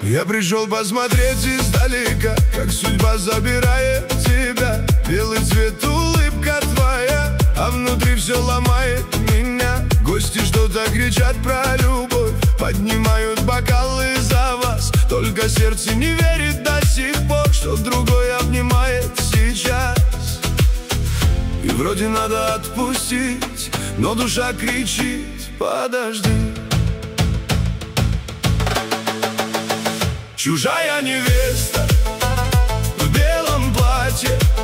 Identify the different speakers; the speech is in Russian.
Speaker 1: Я пришел посмотреть издалека, как судьба забирает тебя. Белый цвет, улыбка твоя, а внутри все ломает меня. Гости что-то кричат про любовь, поднимают бокалы за вас. Только сердце не верит до сих пор, что другой обнимает сейчас. И вроде надо отпустить, но душа кричит: подожди. Чужая невеста в белом платье